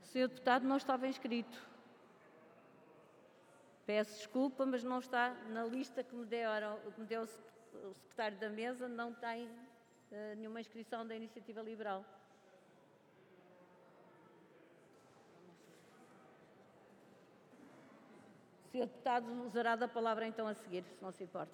Senhor deputado não estava inscrito. Peço desculpa, mas não está na lista que me deu o secretário da mesa, não tem nenhuma inscrição da Iniciativa Liberal. O senhor deputado usará da palavra então a seguir, se não se importa.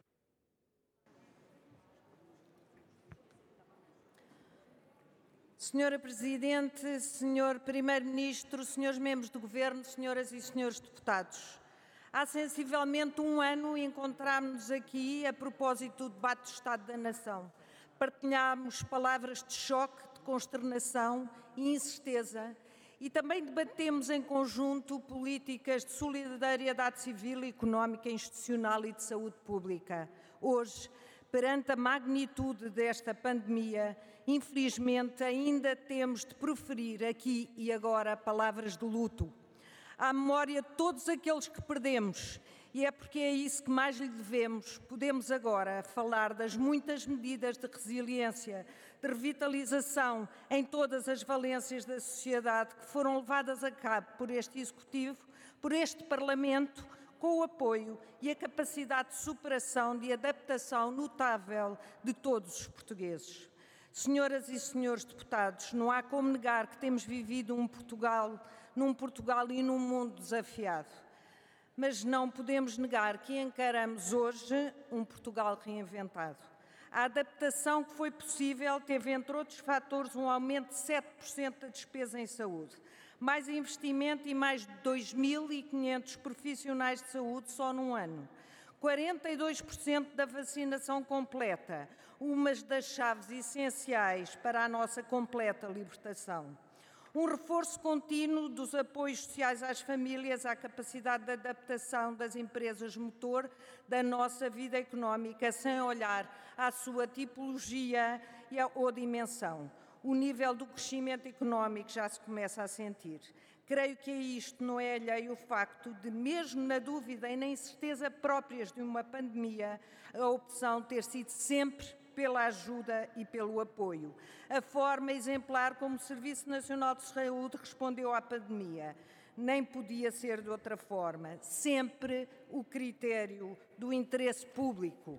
Senhora Presidente, Senhor Primeiro-Ministro, Senhores Membros do Governo, Senhoras e Senhores Deputados, há sensivelmente um ano encontrámos-nos aqui a propósito do debate do Estado da Nação. Partilhámos palavras de choque, de consternação e incerteza e também debatemos em conjunto políticas de solidariedade civil, económica, institucional e de saúde pública. Hoje, perante a magnitude desta pandemia, infelizmente ainda temos de proferir aqui e agora palavras de luto. À memória de todos aqueles que perdemos, e é porque é isso que mais lhe devemos, podemos agora falar das muitas medidas de resiliência, de revitalização em todas as valências da sociedade que foram levadas a cabo por este Executivo, por este Parlamento, com o apoio e a capacidade de superação, de adaptação notável de todos os portugueses. Senhoras e senhores deputados, não há como negar que temos vivido num Portugal e num mundo desafiado. Mas não podemos negar que encaramos hoje um Portugal reinventado. A adaptação que foi possível teve, entre outros fatores, um aumento de 7% da despesa em saúde, mais investimento e mais de 2.500 profissionais de saúde só num ano. 42% da vacinação completa, uma das chaves essenciais para a nossa completa libertação. Um reforço contínuo dos apoios sociais às famílias, à capacidade de adaptação das empresas motor da nossa vida económica, sem olhar à sua tipologia ou dimensão. O nível do crescimento económico já se começa a sentir. Creio que a isto não é alheio o facto de, mesmo na dúvida e na incerteza próprias de uma pandemia, a opção ter sido sempre pela ajuda e pelo apoio. A forma exemplar como o Serviço Nacional de Saúde respondeu à pandemia. Nem podia ser de outra forma. Sempre o critério do interesse público.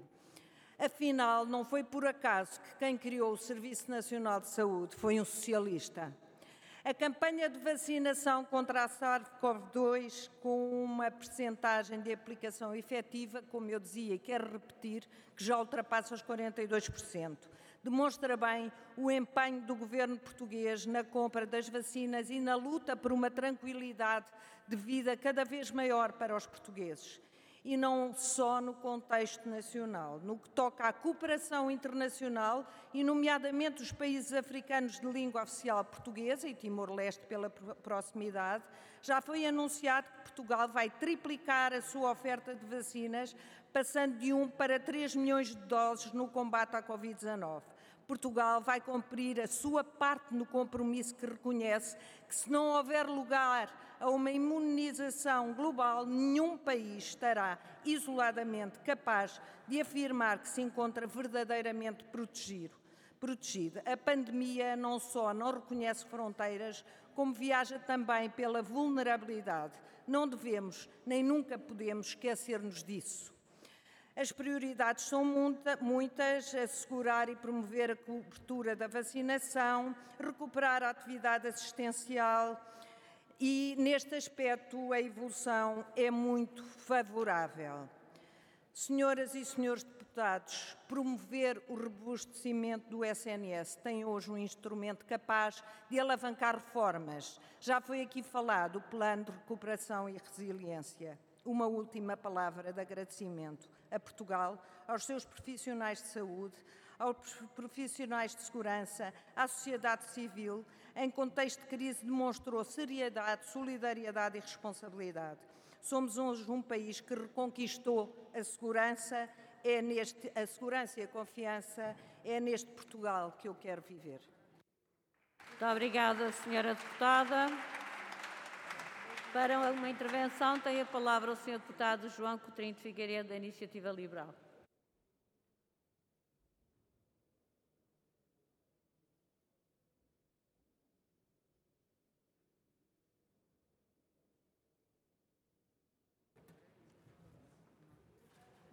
Afinal, não foi por acaso que quem criou o Serviço Nacional de Saúde foi um socialista. A campanha de vacinação contra a SARS-CoV-2, com uma percentagem de aplicação efetiva, como eu dizia e quero repetir, que já ultrapassa os 42%, demonstra bem o empenho do governo português na compra das vacinas e na luta por uma tranquilidade de vida cada vez maior para os portugueses. E não só no contexto nacional. No que toca à cooperação internacional, e nomeadamente os países africanos de língua oficial portuguesa e Timor-Leste pela proximidade, já foi anunciado que Portugal vai triplicar a sua oferta de vacinas, passando de 1 para 3 milhões de doses no combate à Covid-19. Portugal vai cumprir a sua parte no compromisso que reconhece que, se não houver lugar a uma imunização global, nenhum país estará isoladamente capaz de afirmar que se encontra verdadeiramente protegido. A pandemia não só não reconhece fronteiras, como viaja também pela vulnerabilidade. Não devemos, nem nunca podemos esquecer-nos disso. As prioridades são muitas: assegurar e promover a cobertura da vacinação, recuperar a atividade assistencial e, neste aspecto, a evolução é muito favorável. Senhoras e senhores deputados, promover o robustecimento do SNS tem hoje um instrumento capaz de alavancar reformas. Já foi aqui falado o Plano de Recuperação e Resiliência. Uma última palavra de agradecimento a Portugal, aos seus profissionais de saúde, aos profissionais de segurança, à sociedade civil. Em contexto de crise demonstrou seriedade, solidariedade e responsabilidade. Somos hoje um país que reconquistou a segurança, a segurança e a confiança. É neste Portugal que eu quero viver. Muito obrigada, senhora deputada. Para uma intervenção tem a palavra o senhor deputado João Coutinho de Figueiredo, da Iniciativa Liberal.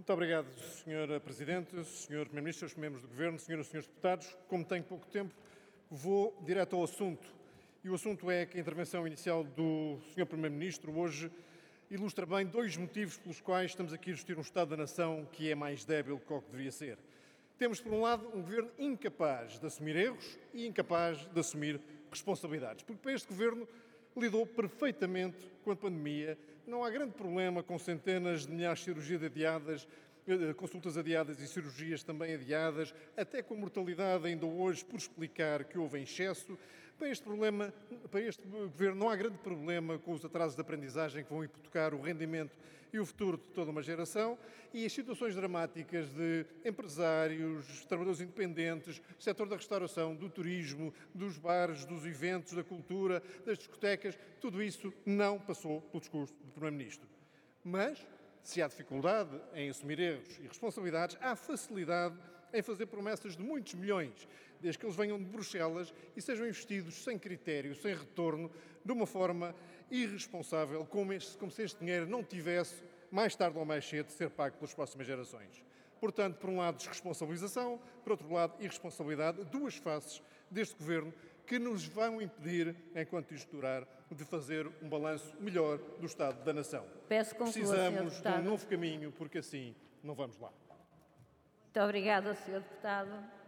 Muito obrigado, Sra. Presidente, Sr. Primeiro-Ministro, Srs. Membros do Governo, Senhoras e Senhores Deputados. Como tenho pouco tempo, vou direto ao assunto. E o assunto é que a intervenção inicial do Sr. Primeiro-Ministro hoje ilustra bem dois motivos pelos quais estamos aqui a discutir um Estado da Nação que é mais débil que o que deveria ser. Temos, por um lado, um Governo incapaz de assumir erros e incapaz de assumir responsabilidades. Porque para este Governo lidou perfeitamente com a pandemia. Não há grande problema com centenas de milhares de cirurgias adiadas, consultas adiadas e cirurgias também adiadas, até com a mortalidade ainda hoje por explicar que houve em excesso. Para este Governo não há grande problema com os atrasos de aprendizagem que vão hipotecar o rendimento e o futuro de toda uma geração, e as situações dramáticas de empresários, trabalhadores independentes, setor da restauração, do turismo, dos bares, dos eventos, da cultura, das discotecas, tudo isso não passou pelo discurso do Primeiro-Ministro. Mas, se há dificuldade em assumir erros e responsabilidades, há facilidade em fazer promessas de muitos milhões, desde que eles venham de Bruxelas e sejam investidos sem critério, sem retorno, de uma forma irresponsável, como se este dinheiro não tivesse, mais tarde ou mais cedo, de ser pago pelas próximas gerações. Portanto, por um lado, desresponsabilização, por outro lado, irresponsabilidade, duas faces deste Governo que nos vão impedir, enquanto isto durar, de fazer um balanço melhor do Estado da Nação. Peço conclua, Precisamos de um novo caminho, porque assim não vamos lá. Muito obrigada, Sr. Deputado.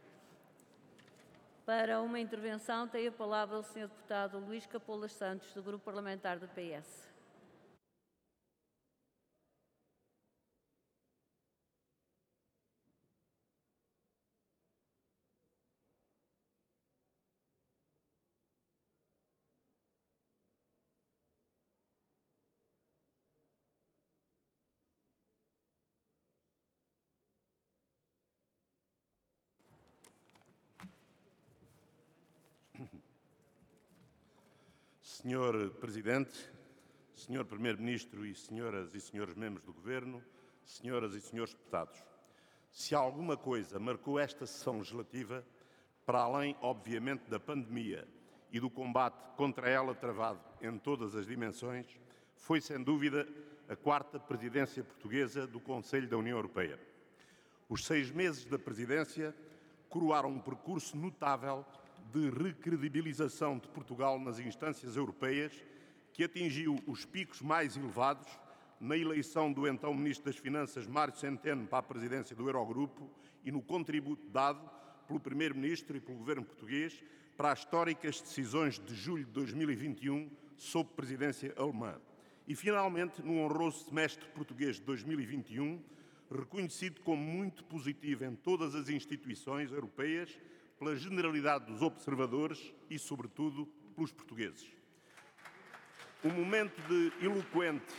Para uma intervenção, tem a palavra o Sr. Deputado Luís Capolas Santos, do Grupo Parlamentar do PS. Senhor Presidente, Senhor Primeiro-Ministro e Senhoras e Senhores Membros do Governo, Senhoras e Senhores Deputados, se alguma coisa marcou esta sessão legislativa, para além, obviamente, da pandemia e do combate contra ela travado em todas as dimensões, foi, sem dúvida, a quarta presidência portuguesa do Conselho da União Europeia. Os 6 meses da presidência coroaram um percurso notável de recredibilização de Portugal nas instâncias europeias, que atingiu os picos mais elevados na eleição do então Ministro das Finanças, Mário Centeno, para a presidência do Eurogrupo e no contributo dado pelo Primeiro-Ministro e pelo Governo português para as históricas decisões de julho de 2021 sob presidência alemã. E, finalmente, no honroso semestre português de 2021, reconhecido como muito positivo em todas as instituições europeias, pela generalidade dos observadores e, sobretudo, pelos portugueses. O momento de eloquente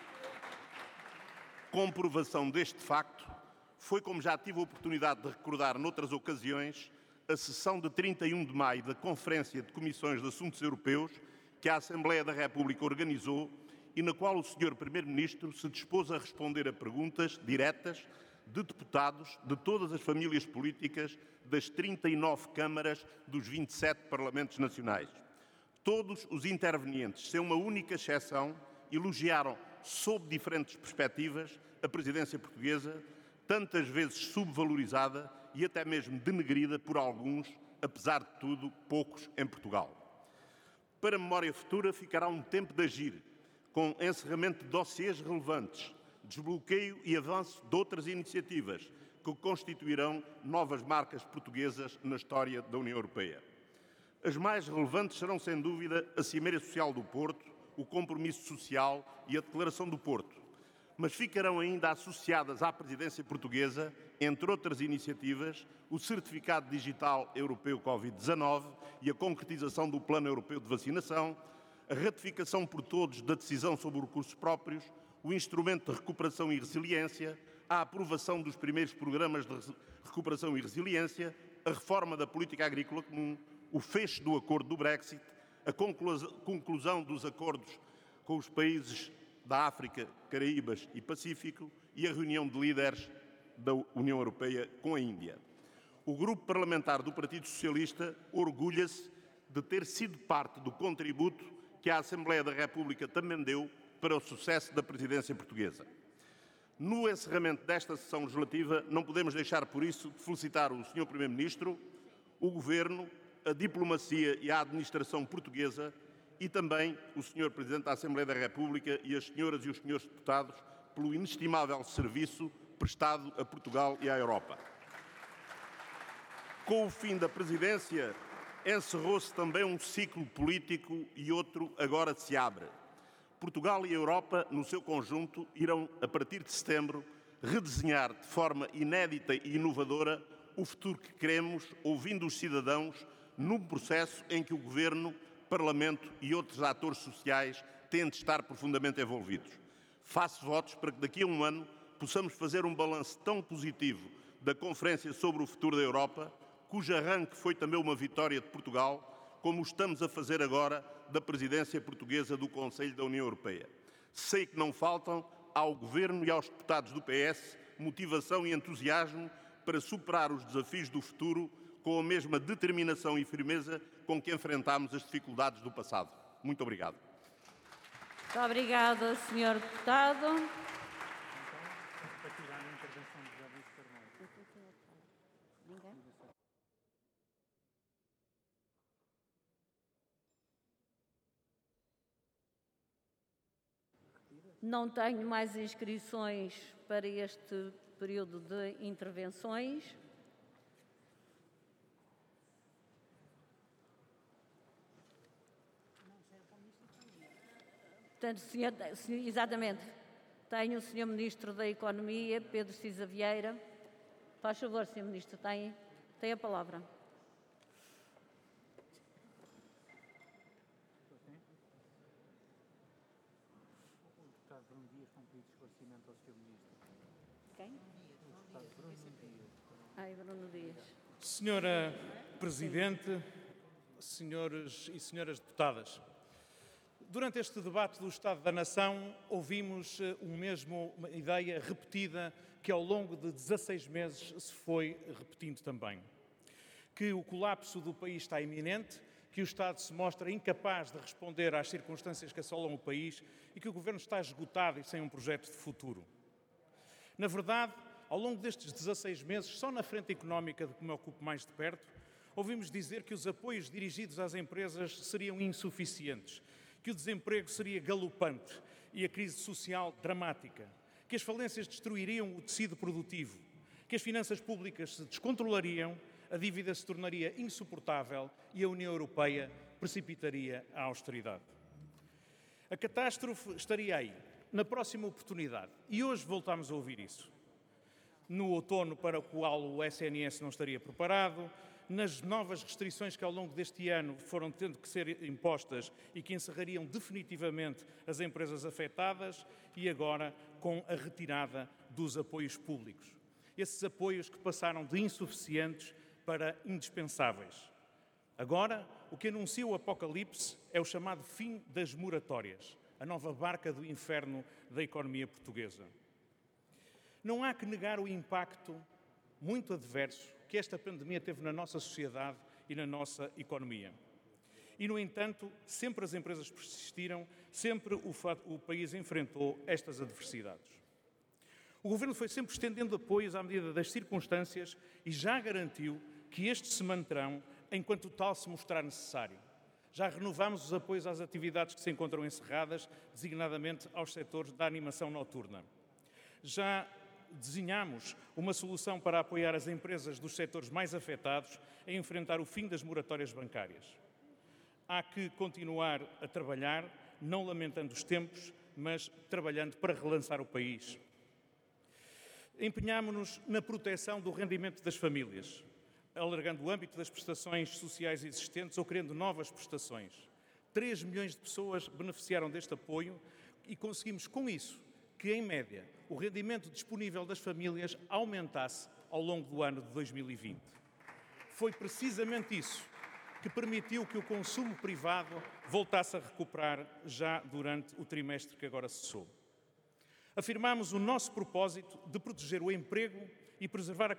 comprovação deste facto foi, como já tive a oportunidade de recordar noutras ocasiões, a sessão de 31 de maio da Conferência de Comissões de Assuntos Europeus que a Assembleia da República organizou e na qual o Sr. Primeiro-Ministro se dispôs a responder a perguntas diretas de deputados de todas as famílias políticas das 39 câmaras dos 27 parlamentos nacionais. Todos os intervenientes, sem uma única exceção, elogiaram, sob diferentes perspectivas, a presidência portuguesa, tantas vezes subvalorizada e até mesmo denegrida por alguns, apesar de tudo, poucos em Portugal. Para a memória futura ficará um tempo de agir, com encerramento de dossiês relevantes, desbloqueio e avanço de outras iniciativas que constituirão novas marcas portuguesas na história da União Europeia. As mais relevantes serão, sem dúvida, a Cimeira Social do Porto, o Compromisso Social e a Declaração do Porto, mas ficarão ainda associadas à presidência portuguesa, entre outras iniciativas, o Certificado Digital Europeu Covid-19 e a concretização do Plano Europeu de Vacinação, a ratificação por todos da decisão sobre recursos próprios, o Instrumento de Recuperação e Resiliência, a aprovação dos primeiros programas de recuperação e resiliência, a reforma da política agrícola comum, o fecho do acordo do Brexit, a conclusão dos acordos com os países da África, Caraíbas e Pacífico e a reunião de líderes da União Europeia com a Índia. O Grupo Parlamentar do Partido Socialista orgulha-se de ter sido parte do contributo que a Assembleia da República também deu para o sucesso da presidência portuguesa. No encerramento desta sessão legislativa, não podemos deixar por isso de felicitar o Sr. Primeiro-Ministro, o Governo, a diplomacia e a administração portuguesa e também o Sr. Presidente da Assembleia da República e as senhoras e os senhores deputados pelo inestimável serviço prestado a Portugal e à Europa. Com o fim da presidência, encerrou-se também um ciclo político e outro agora se abre. Portugal e a Europa, no seu conjunto, irão, a partir de setembro, redesenhar de forma inédita e inovadora o futuro que queremos, ouvindo os cidadãos, num processo em que o Governo, Parlamento e outros atores sociais têm de estar profundamente envolvidos. Faço votos para que daqui a um ano possamos fazer um balanço tão positivo da Conferência sobre o Futuro da Europa, cujo arranque foi também uma vitória de Portugal, como estamos a fazer agora da presidência portuguesa do Conselho da União Europeia. Sei que não faltam ao Governo e aos deputados do PS motivação e entusiasmo para superar os desafios do futuro com a mesma determinação e firmeza com que enfrentámos as dificuldades do passado. Muito obrigado. Muito obrigada, Sr. Deputado. Não tenho mais inscrições para este período de intervenções. Portanto, exatamente. Tenho o Sr. Ministro da Economia, Pedro Cisa Vieira. Faz favor, Sr. Ministro, tem a palavra. Quem? Bruno Dias. Senhora Presidente, senhores e senhoras deputadas, durante este debate do Estado da Nação ouvimos uma ideia repetida que ao longo de 16 meses se foi repetindo também. Que o colapso do país está iminente, que o Estado se mostra incapaz de responder às circunstâncias que assolam o país e que o Governo está esgotado e sem um projeto de futuro. Na verdade, ao longo destes 16 meses, só na frente económica de que me ocupo mais de perto, ouvimos dizer que os apoios dirigidos às empresas seriam insuficientes, que o desemprego seria galopante e a crise social dramática, que as falências destruiriam o tecido produtivo, que as finanças públicas se descontrolariam, a dívida se tornaria insuportável e a União Europeia precipitaria a austeridade. A catástrofe estaria aí, na próxima oportunidade. E hoje voltamos a ouvir isso. No outono para o qual o SNS não estaria preparado, nas novas restrições que ao longo deste ano foram tendo que ser impostas e que encerrariam definitivamente as empresas afetadas e agora com a retirada dos apoios públicos. Esses apoios que passaram de insuficientes para indispensáveis. Agora, o que anuncia o apocalipse é o chamado fim das moratórias, a nova barca do inferno da economia portuguesa. Não há que negar o impacto muito adverso que esta pandemia teve na nossa sociedade e na nossa economia. E, no entanto, sempre as empresas persistiram, sempre o país enfrentou estas adversidades. O Governo foi sempre estendendo apoios à medida das circunstâncias e já garantiu que estes se manterão enquanto tal se mostrar necessário. Já renovámos os apoios às atividades que se encontram encerradas, designadamente aos setores da animação noturna. Já desenhamos uma solução para apoiar as empresas dos setores mais afetados a enfrentar o fim das moratórias bancárias. Há que continuar a trabalhar, não lamentando os tempos, mas trabalhando para relançar o país. Empenhámo-nos na proteção do rendimento das famílias, alargando o âmbito das prestações sociais existentes ou criando novas prestações. 3 milhões de pessoas beneficiaram deste apoio e conseguimos, com isso, que, em média, o rendimento disponível das famílias aumentasse ao longo do ano de 2020. Foi precisamente isso que permitiu que o consumo privado voltasse a recuperar já durante o trimestre que agora cessou. Afirmamos o nosso propósito de proteger o emprego e preservar a